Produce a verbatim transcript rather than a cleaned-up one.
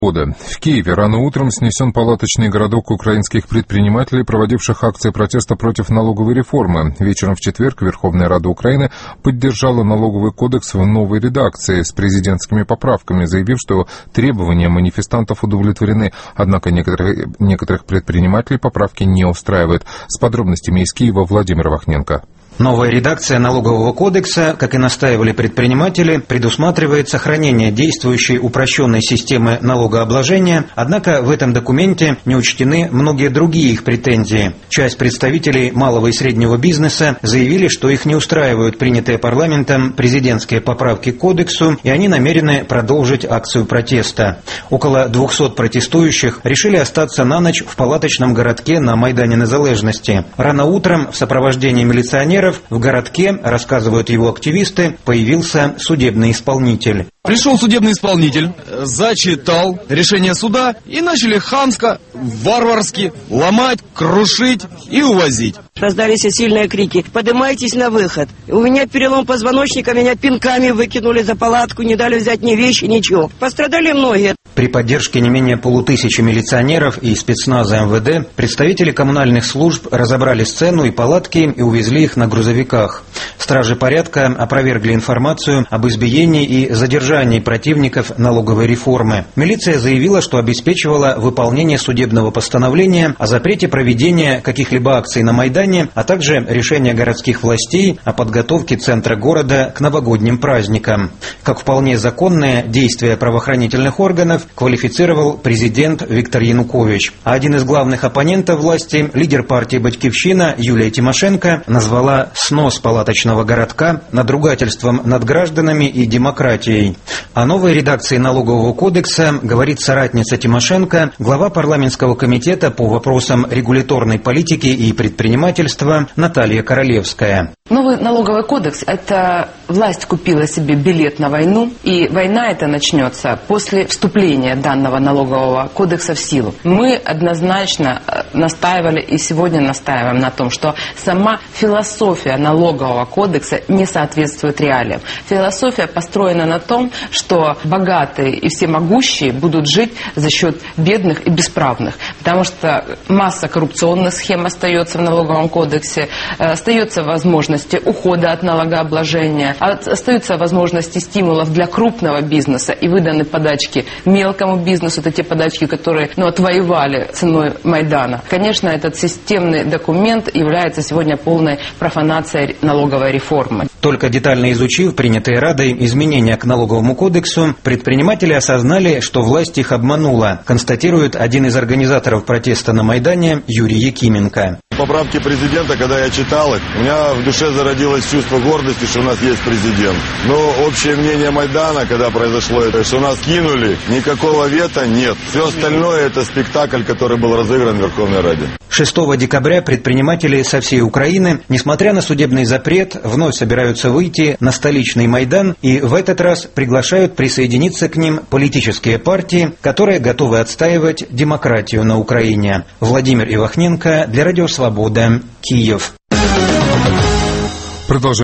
года. В Киеве рано утром снесен палаточный городок украинских предпринимателей, проводивших акции протеста против налоговой реформы. Вечером в четверг Верховная Рада Украины поддержала налоговый кодекс в новой редакции с президентскими поправками, заявив, что требования манифестантов удовлетворены. Однако некоторых, некоторых предпринимателей поправки не устраивают. С подробностями из Киева Владимир Вахненко. Новая редакция налогового кодекса, как и настаивали предприниматели, предусматривает сохранение действующей упрощенной системы налогообложения, однако в этом документе не учтены многие другие их претензии. Часть представителей малого и среднего бизнеса заявили, что их не устраивают принятые парламентом президентские поправки к кодексу, и они намерены продолжить акцию протеста. Около двухсот протестующих решили остаться на ночь в палаточном городке на Майдане Незалежности. Рано утром в сопровождении милиционеров в городке, рассказывают его активисты, появился судебный исполнитель. Пришел судебный исполнитель, зачитал решение суда и начали хамско, варварски ломать, крушить и увозить. Раздались сильные крики: «Поднимайтесь на выход!» У меня перелом позвоночника, меня пинками выкинули за палатку, не дали взять ни вещи, ничего. Пострадали многие. При поддержке не менее полутысячи милиционеров и спецназа эм вэ дэ представители коммунальных служб разобрали сцену и палатки и увезли их на грузовиках. Стражи порядка опровергли информацию об избиении и задержании противников налоговой реформы. Милиция заявила, что обеспечивала выполнение судебного постановления о запрете проведения каких-либо акций на Майдане, а также решения городских властей о подготовке центра города к новогодним праздникам. Как вполне законные действия правоохранительных органов квалифицировал президент Виктор Янукович. А один из главных оппонентов власти, лидер партии «Батькивщина» Юлия Тимошенко, назвала снос палаточного городка надругательством над гражданами и демократией. О новой редакции налогового кодекса говорит соратница Тимошенко, глава парламентского комитета по вопросам регуляторной политики и предпринимательства Наталья Королевская. Новый налоговый кодекс – это власть купила себе билет на войну, и война эта начнется после вступления данного налогового кодекса в силу. Мы однозначно настаивали и сегодня настаиваем на том, что сама философия налогового кодекса не соответствует реалиям. Философия построена на том, что богатые и всемогущие будут жить за счет бедных и бесправных, потому что масса коррупционных схем остается в налоговом кодексе, остается возможность ухода от налогообложения, остаются возможности стимулов для крупного бизнеса и выданы подачки мелкому бизнесу, это те подачки, которые ну, отвоевали ценой Майдана. Конечно, этот системный документ является сегодня полной профанацией налоговой реформы. Только детально изучив принятые Радой изменения к налоговому кодексу, предприниматели осознали, что власть их обманула, констатирует один из организаторов протеста на Майдане Юрий Якименко. Поправки президента, когда я читал их, у меня в душе зародилось чувство гордости, что у нас есть президент. Но общее мнение Майдана, когда произошло это, что нас кинули, никакого вето нет. Все остальное это спектакль, который был разыгран в Верховной Раде. шестого декабря предприниматели со всей Украины, несмотря на судебный запрет, вновь собираются выйти на столичный Майдан и в этот раз приглашают присоединиться к ним политические партии, которые готовы отстаивать демократию на Украине. Владимир Ивахненко для Радио Свобода, Киев. Продолжаем.